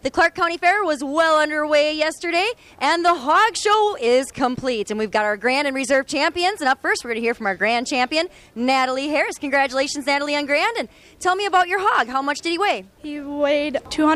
The Clark County Fair was well underway yesterday, and the Hog Show is complete. And we've got our Grand and Reserve champions. And up first, we're going to hear from our Grand champion, Natalie Harris. Congratulations, Natalie, on Grand. And tell me about your hog. How much did he weigh? He weighed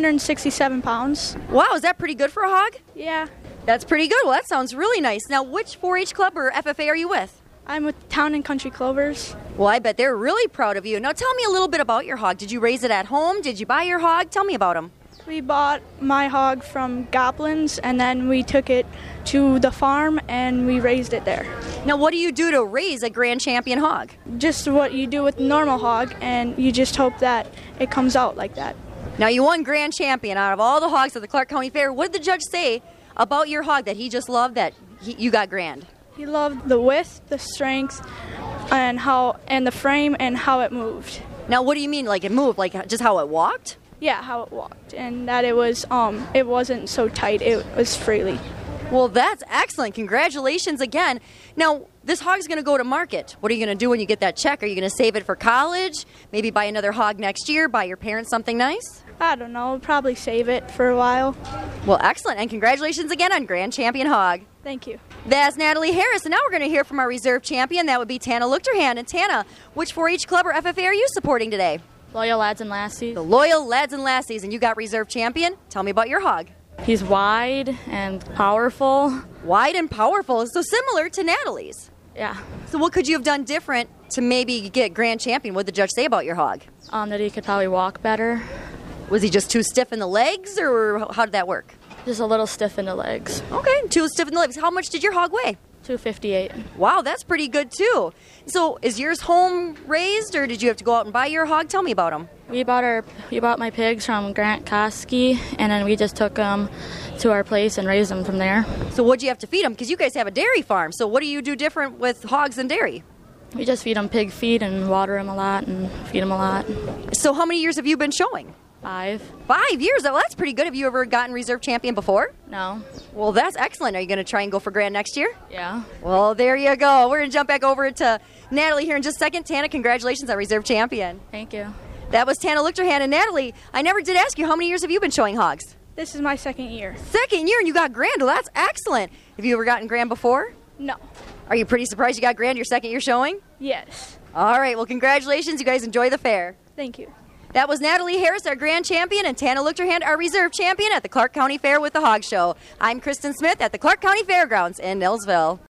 267 pounds. Wow, is that pretty good for a hog? Yeah. That's pretty good. Well, that sounds really nice. Now, which 4-H club or FFA are you with? I'm with Town and Country Clovers. Well, I bet they're really proud of you. Now, tell me a little bit about your hog. Did you raise it at home? Did you buy your hog? Tell me about him. We bought my hog from Goblins, and then we took it to the farm, and we raised it there. Now, what do you do to raise a Grand Champion hog? Just what you do with a normal hog, and you just hope that it comes out like that. Now, you won Grand Champion out of all the hogs at the Clark County Fair. What did the judge say about your hog that he just loved that you got Grand? He loved the width, the strength, and the frame and how it moved. Now, what do you mean, like it moved? Like just how it walked? Yeah, how it walked, and that it wasn't so tight. It was freely. Well, that's excellent. Congratulations again. Now, this hog's going to go to market. What are you going to do when you get that check? Are you going to save it for college? Maybe buy another hog next year? Buy your parents something nice? I don't know. Probably save it for a while. Well, excellent. And congratulations again on Grand Champion Hog. Thank you. That's Natalie Harris. And now we're going to hear from our reserve champion. That would be Tana Luchterhand. And Tana, which 4-H club or FFA are you supporting today? Loyal Lads and Lassies. The Loyal Lads and Lassies. And you got reserve champion. Tell me about your hog. He's wide and powerful. Wide and powerful. So similar to Natalie's. Yeah. So what could you have done different to maybe get Grand Champion? What did the judge say about your hog? That he could probably walk better. Was he just too stiff in the legs, or how did that work? Just a little stiff in the legs. Okay, too stiff in the legs. How much did your hog weigh? 258. Wow, that's pretty good too. So is yours home raised, or did you have to go out and buy your hog? Tell me about them. We bought my pigs from Grant Koski, and then we just took them to our place and raised them from there. So what'd you have to feed them? Because you guys have a dairy farm. So what do you do different with hogs and dairy? We just feed them pig feed and water them a lot and feed them a lot. So how many years have you been showing? 5. 5 years? Oh, that's pretty good. Have you ever gotten reserve champion before? No. Well, that's excellent. Are you going to try and go for Grand next year? Yeah. Well, there you go. We're going to jump back over to Natalie here in just a second. Tana, congratulations on reserve champion. Thank you. That was Tana Luchterhand. And Natalie, I never did ask you, how many years have you been showing hogs? This is my second year. Second year, and you got Grand. Well, that's excellent. Have you ever gotten Grand before? No. Are you pretty surprised you got Grand your second year showing? Yes. All right. Well, congratulations. You guys enjoy the fair. Thank you. That was Natalie Harris, our Grand Champion, and Tana Luchterhand, our Reserve Champion at the Clark County Fair with the Hog Show. I'm Kristen Smith at the Clark County Fairgrounds in Nelsville.